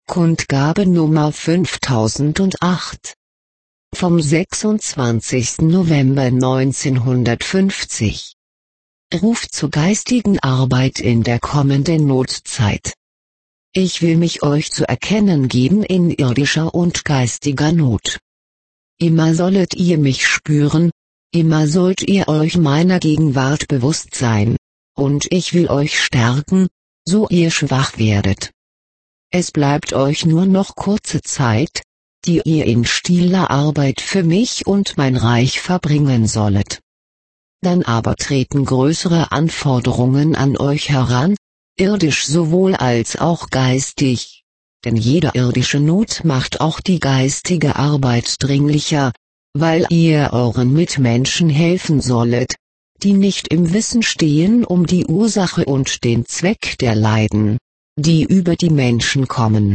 Kundgabe Nummer 5008 vom 26. November 1950. Ruf zur geistigen Arbeit in der kommenden Notzeit. Ich will mich euch zu erkennen geben in irdischer und geistiger Not. Immer sollet ihr mich spüren, immer sollt ihr euch meiner Gegenwart bewusst sein, und ich will euch stärken, so ihr schwach werdet. Es bleibt euch nur noch kurze Zeit, die ihr in stiller Arbeit für mich und mein Reich verbringen sollet. Dann aber treten größere Anforderungen an euch heran, irdisch sowohl als auch geistig, denn jede irdische Not macht auch die geistige Arbeit dringlicher, weil ihr euren Mitmenschen helfen sollet, die nicht im Wissen stehen um die Ursache und den Zweck der Leiden, die über die Menschen kommen.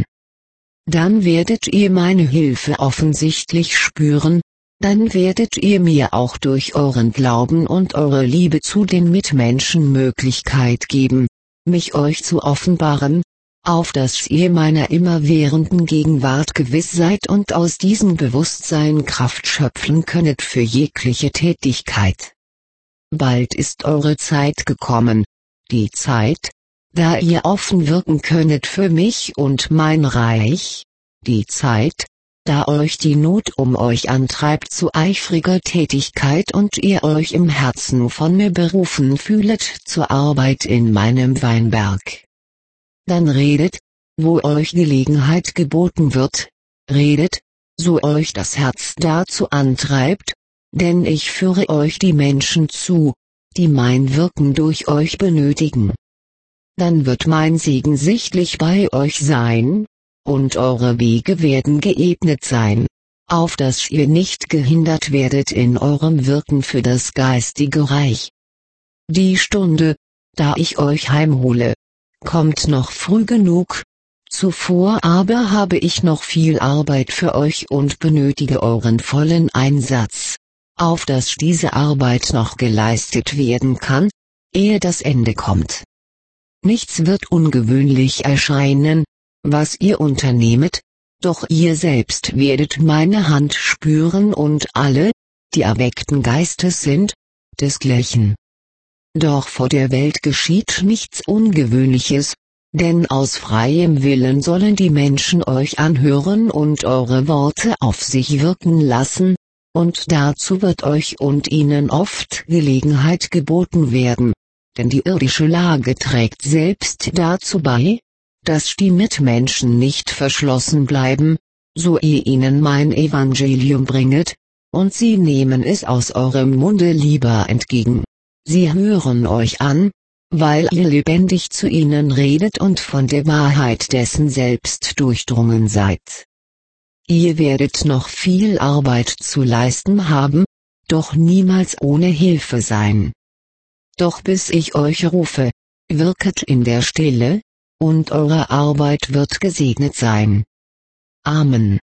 Dann werdet ihr meine Hilfe offensichtlich spüren, dann werdet ihr mir auch durch euren Glauben und eure Liebe zu den Mitmenschen Möglichkeit geben, mich euch zu offenbaren, auf dass ihr meiner immerwährenden Gegenwart gewiss seid und aus diesem Bewusstsein Kraft schöpfen könnet für jegliche Tätigkeit. Bald ist eure Zeit gekommen, die Zeit, da ihr offen wirken könnet für mich und mein Reich, die Zeit, da euch die Not um euch antreibt zu eifriger Tätigkeit und ihr euch im Herzen von mir berufen fühlet zur Arbeit in meinem Weinberg. Dann redet, wo euch Gelegenheit geboten wird, redet, so euch das Herz dazu antreibt, denn ich führe euch die Menschen zu, die mein Wirken durch euch benötigen. Dann wird mein Segen sichtlich bei euch sein, und eure Wege werden geebnet sein, auf dass ihr nicht gehindert werdet in eurem Wirken für das geistige Reich. Die Stunde, da ich euch heimhole, kommt noch früh genug, zuvor aber habe ich noch viel Arbeit für euch und benötige euren vollen Einsatz, auf dass diese Arbeit noch geleistet werden kann, ehe das Ende kommt. Nichts wird ungewöhnlich erscheinen, was ihr unternehmet, doch ihr selbst werdet meine Hand spüren und alle, die erweckten Geistes sind, desgleichen. Doch vor der Welt geschieht nichts Ungewöhnliches, denn aus freiem Willen sollen die Menschen euch anhören und eure Worte auf sich wirken lassen, und dazu wird euch und ihnen oft Gelegenheit geboten werden. Denn die irdische Lage trägt selbst dazu bei, dass die Mitmenschen nicht verschlossen bleiben, so ihr ihnen mein Evangelium bringet, und sie nehmen es aus eurem Munde lieber entgegen. Sie hören euch an, weil ihr lebendig zu ihnen redet und von der Wahrheit dessen selbst durchdrungen seid. Ihr werdet noch viel Arbeit zu leisten haben, doch niemals ohne Hilfe sein. Doch bis ich euch rufe, wirket in der Stille, und eure Arbeit wird gesegnet sein. Amen.